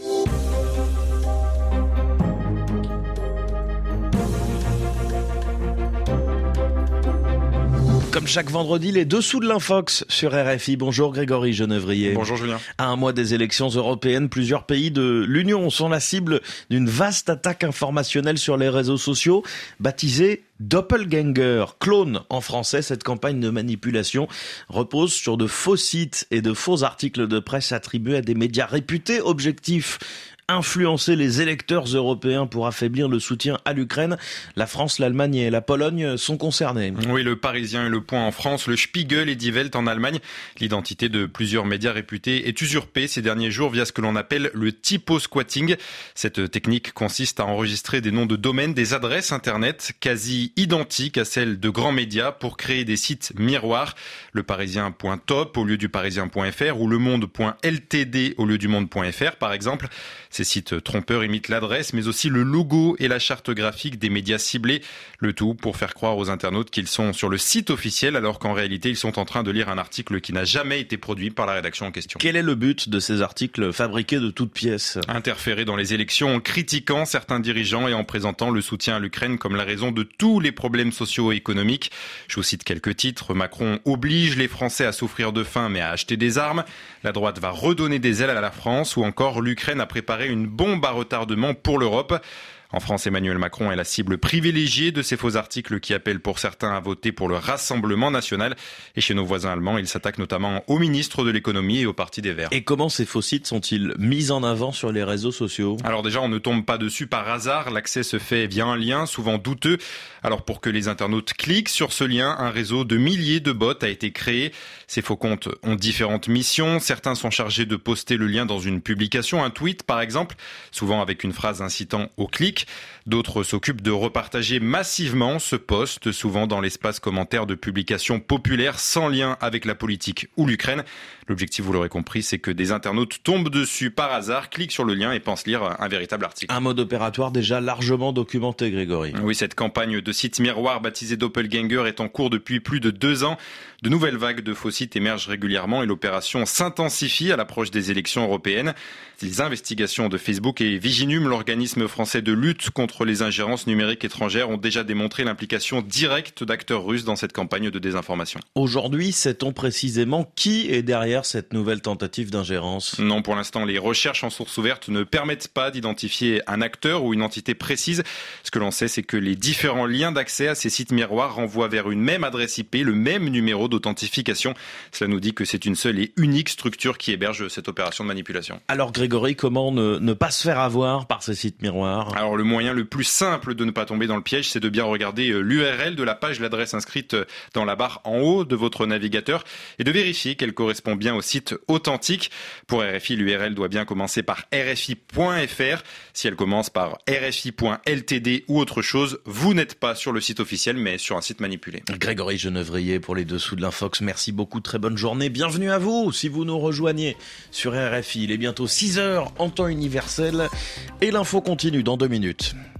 Comme chaque vendredi, les dessous de l'Infox sur RFI. Bonjour Grégory Genevrier. Bonjour Julien. À un mois des élections européennes, plusieurs pays de l'Union sont la cible d'une vaste attaque informationnelle sur les réseaux sociaux, baptisée Doppelganger. Clone en français, cette campagne de manipulation repose sur de faux sites et de faux articles de presse attribués à des médias réputés. Objectif: influencer les électeurs européens pour affaiblir le soutien à l'Ukraine. La France, l'Allemagne et la Pologne sont concernés. Oui, le Parisien et le Point en France, le Spiegel et Die Welt en Allemagne. L'identité de plusieurs médias réputés est usurpée ces derniers jours via ce que l'on appelle le typo-squatting. Cette technique consiste à enregistrer des noms de domaines, des adresses internet quasi identiques à celles de grands médias pour créer des sites miroirs. Le Parisien.top au lieu du Parisien.fr ou le Monde.ltd au lieu du Monde.fr par exemple. Ces sites trompeurs imitent l'adresse, mais aussi le logo et la charte graphique des médias ciblés. Le tout pour faire croire aux internautes qu'ils sont sur le site officiel, alors qu'en réalité, ils sont en train de lire un article qui n'a jamais été produit par la rédaction en question. Quel est le but de ces articles fabriqués de toutes pièces ? Interférer dans les élections en critiquant certains dirigeants et en présentant le soutien à l'Ukraine comme la raison de tous les problèmes socio-économiques. Je vous cite quelques titres. Macron oblige les Français à souffrir de faim mais à acheter des armes. La droite va redonner des ailes à la France, ou encore l'Ukraine a préparé une bombe à retardement pour l'Europe. En France, Emmanuel Macron est la cible privilégiée de ces faux articles qui appellent pour certains à voter pour le Rassemblement national. Et chez nos voisins allemands, il s'attaque notamment au ministre de l'économie et au Parti des Verts. Et comment ces faux sites sont-ils mis en avant sur les réseaux sociaux ? Alors déjà, on ne tombe pas dessus par hasard. L'accès se fait via un lien, souvent douteux. Alors pour que les internautes cliquent sur ce lien, un réseau de milliers de bots a été créé. Ces faux comptes ont différentes missions. Certains sont chargés de poster le lien dans une publication, un tweet par exemple, souvent avec une phrase incitant au clic. D'autres s'occupent de repartager massivement ce post, souvent dans l'espace commentaire de publications populaires sans lien avec la politique ou l'Ukraine. L'objectif, vous l'aurez compris, c'est que des internautes tombent dessus par hasard, cliquent sur le lien et pensent lire un véritable article. Un mode opératoire déjà largement documenté, Grégory. Oui, cette campagne de sites miroirs baptisée Doppelganger est en cours depuis plus de 2 ans. De nouvelles vagues de faux sites émergent régulièrement et l'opération s'intensifie à l'approche des élections européennes. Les investigations de Facebook et Viginum, l'organisme français de lutte contre les ingérences numériques étrangères, ont déjà démontré l'implication directe d'acteurs russes dans cette campagne de désinformation. Aujourd'hui, sait-on précisément qui est derrière cette nouvelle tentative d'ingérence ? Non, pour l'instant, les recherches en source ouverte ne permettent pas d'identifier un acteur ou une entité précise. Ce que l'on sait, c'est que les différents liens d'accès à ces sites miroirs renvoient vers une même adresse IP, le même numéro d'authentification. Cela nous dit que c'est une seule et unique structure qui héberge cette opération de manipulation. Alors Grégory, comment ne pas se faire avoir par ces sites miroirs ? Alors le moyen le plus simple de ne pas tomber dans le piège, c'est de bien regarder l'URL de la page, l'adresse inscrite dans la barre en haut de votre navigateur et de vérifier qu'elle correspond bien au site authentique. Pour RFI, l'URL doit bien commencer par rfi.fr. Si elle commence par rfi.ltd ou autre chose, vous n'êtes pas sur le site officiel mais sur un site manipulé. Grégory Genevrier pour les dessous de l'Infox. Merci beaucoup, très bonne journée. Bienvenue à vous si vous nous rejoignez sur RFI. Il est bientôt 6h en temps universel et l'info continue dans 2 minutes.